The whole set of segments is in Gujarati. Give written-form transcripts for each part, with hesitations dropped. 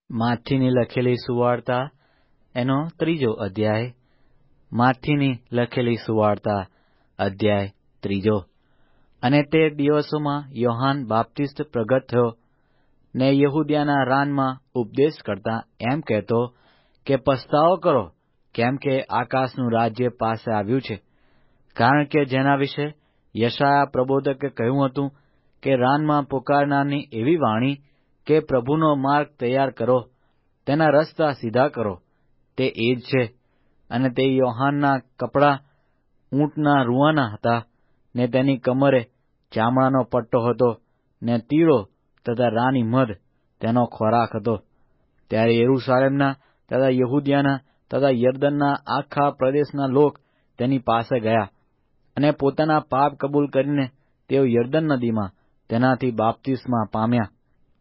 માથીની લખેલી સુવાર્તા એનો 3 અધ્યાય. માથીની લખેલી સુવાર્તા અધ્યાય 3. અને તે દિવસોમાં યોહાન બાપ્તિસ્ત પ્રગટ થયો ને યહૂદિયાના રાનમાં ઉપદેશ કરતા એમ કહેતો કે પસ્તાવો કરો, કેમ કે આકાશનું રાજ્ય પાસે આવ્યું છે. કારણ કે જેના વિશે યશાયા પ્રબોધકે કહ્યું હતું કે રાનમાં પુકારનારની એવી વાણી કે પ્રભુનો માર્ગ તૈયાર કરો, તેના રસ્તા સીધા કરો, તે એ જ છે. અને તે યોહાનના કપડાં ઊંટના રૂંવાના હતા, ને તેની કમરે ચામડાનો પટ્ટો હતો, ને તીળો તથા રાની મધ તેનો ખોરાક હતો. ત્યારે યરૂશાલેમના તથા યહૂદિયાના તથા યરદનના આખા પ્રદેશના લોક તેની પાસે ગયા, અને પોતાના પાપ કબૂલ કરીને તેઓ યરદન નદીમાં તેનાથી બાપ્તિસ્મા પામ્યા.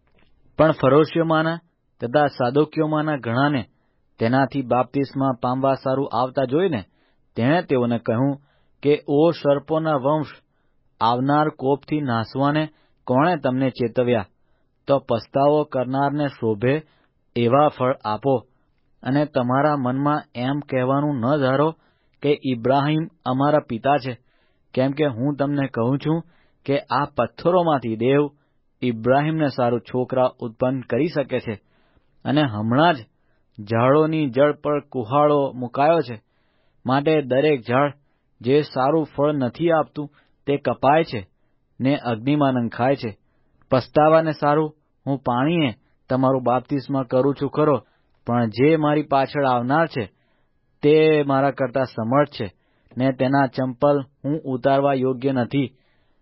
પણ ફરોશીઓમાંના તથા સાદુકીઓમાંના ઘણાને તેનાથી બાપ્તિસ્મા પામવા સારું આવતા જોઈને તેણે તેઓને કહ્યું કે, ઓ સર્પોના વંશ, આવનાર કોપથી નાસવાને કોણે તમને ચેતવ્યા? તો પસ્તાવો કરનારને શોભે એવા ફળ આપો, અને તમારા મનમાં એમ કહેવાનું ન ધારો કે ઇબ્રાહીમ અમારા પિતા છે, કેમ કે હું તમને કહું છું કે આ પથ્થરોમાંથી દેવ ઇબ્રાહીમને સારું છોકરા ઉત્પન્ન કરી શકે છે. અને હમણાં જ ઝાડોની જડ પર કુહાડો મુકાયો છે, માટે દરેક ઝાડ જે સારું ફળ નથી આપતું તે કપાય છે ને અગ્નિમાં નંખાય છે. પસ્તાવાને સારું હું પાણીએ તમારું બાપ્તિસ્મા કરું છું ખરો, પણ જે મારી પાછળ આવનાર છે તે મારા કરતાં સમર્થ છે, ને તેના ચંપલ હું ઉતારવા યોગ્ય નથી.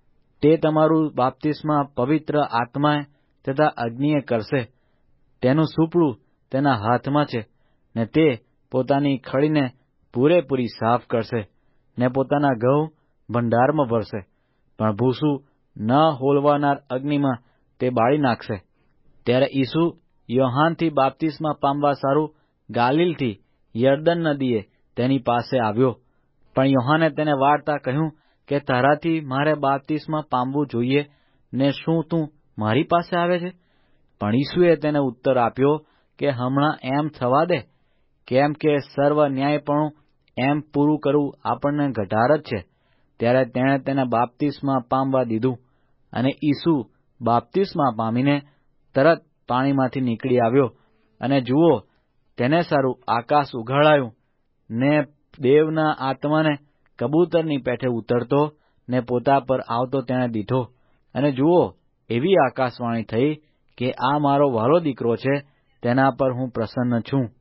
તે તમારું બાપ્તિસ્મા પવિત્ર આત્માએ તથા અગ્નિએ કરશે. તેનું સૂપડું તેના હાથમાં છે, ને તે પોતાની ખડીને પૂરેપૂરી સાફ કરશે, ને પોતાના ઘઉં ભંડારમાં ભરશે, પણ ભૂસું ન હોલવાનાર અગ્નિમાં તે બાળી નાખશે. ત્યારે ઈસુ યોહાનથી બાપ્તિસ્મા પામવા સારું ગાલિલથી યરદન નદીએ તેની પાસે આવ્યો. પણ યોહાને તેને વારતા કહ્યું કે તારાથી મારે બાપ્તિસ્મા પામવું જોઈએ, ને શું તું મારી પાસે આવે છે? પણ ઈસુએ તેને ઉત્તર આપ્યો કે હમણાં એમ થવા દે, કેમ કે સર્વ ન્યાયપણું એમ પૂરું કરવું આપણને ગઢાર જ છે. ત્યારે તેણે તેને બાપ્તિસ્મા પામવા દીધું, અને ઈસુ બાપ્તિસ્મા પામીને તરત પાણીમાંથી નીકળી આવ્યો. અને જુઓ, તેને સારું આકાશ ઉઘાડાયું, ને દેવના આત્માને કબૂતરની પેઠે ઉતરતો ને પોતા પર આવતો તેણે દીઠો. અને જુઓ, એવી આકાશવાણી થઈ કે આ મારો વહાલો દીકરો છે, તેના પર હું પ્રસન્ન છું.